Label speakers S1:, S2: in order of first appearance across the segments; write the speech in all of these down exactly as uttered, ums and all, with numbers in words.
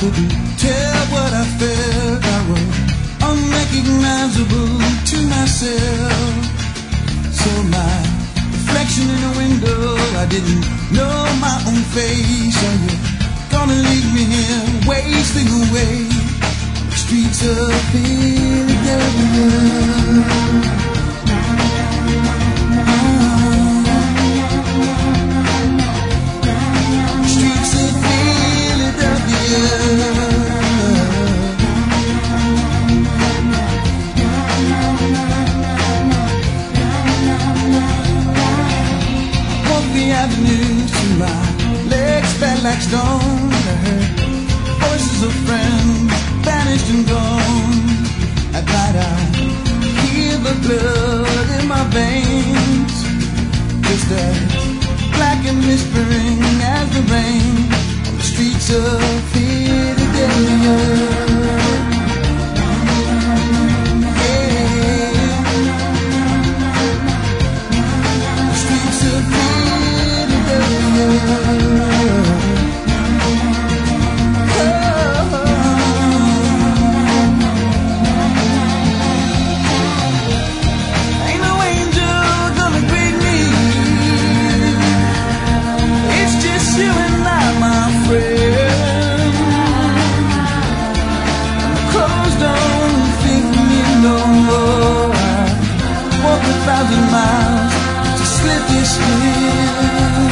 S1: couldn't tell what I felt. I was unrecognizable to myself. So my reflection in the window, I didn't know my own face. So you're gonna leave me here wasting away on the streets of Philadelphia. Avenues to my legs felt like stone. I heard voices of friends vanished and gone. At night I hear the blood in my veins, just as black and whispering as the rain on the streets of Philadelphia. Thousand miles to slip this hill.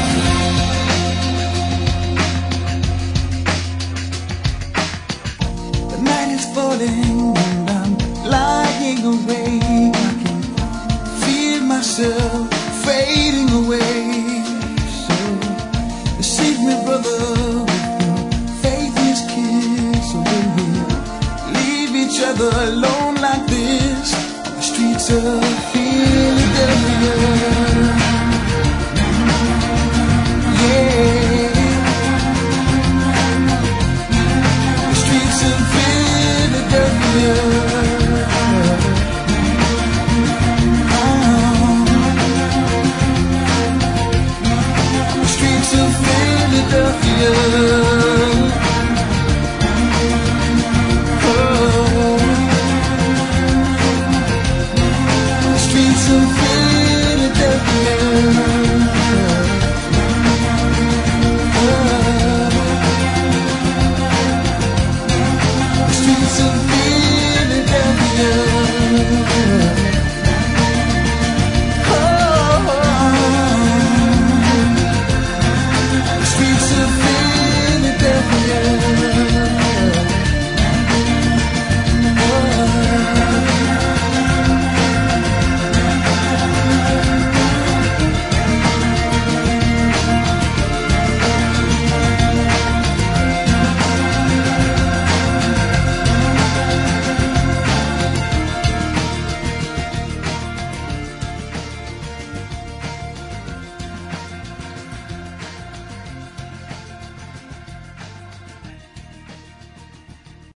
S1: The night is falling and I'm lying awake. I can feel myself fading away. So deceive me, brother, with your faithless kiss. So will we leave each other alone like this on the streets of Philadelphia? Yeah, the streets of Philadelphia. Oh, the streets of Philadelphia.